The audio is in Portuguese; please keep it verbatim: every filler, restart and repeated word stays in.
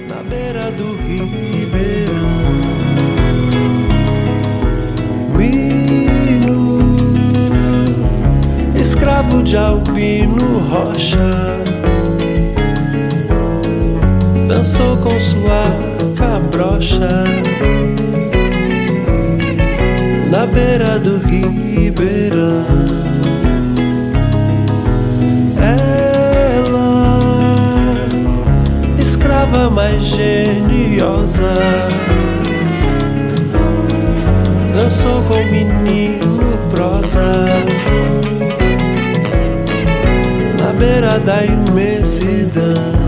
na beira do Ribeirão. Menino, escravo de Albino Rocha, dançou com sua cabrocha na beira do Ribeirão. Ela, escrava mais geniosa, dançou com o menino prosa na beira da imensidão.